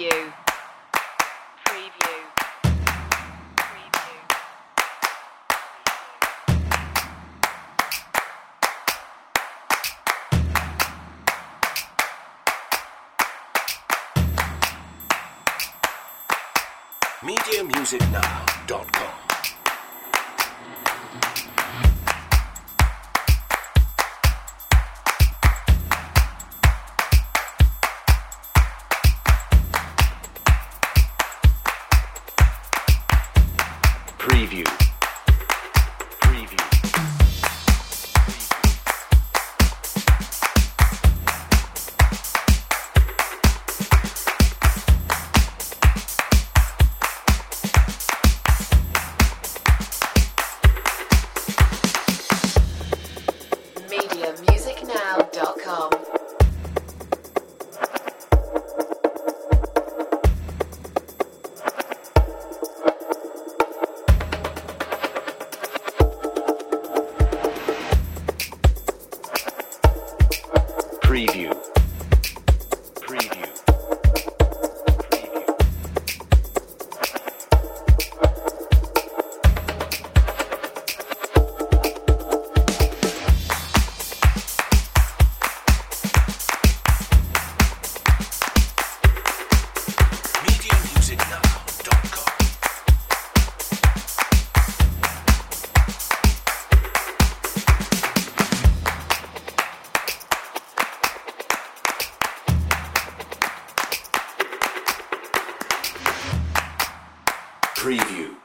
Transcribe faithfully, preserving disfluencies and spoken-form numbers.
Preview. Preview. media music now dot com. Preview. Preview. media music now dot com. Preview. Preview. media music now dot com. Preview.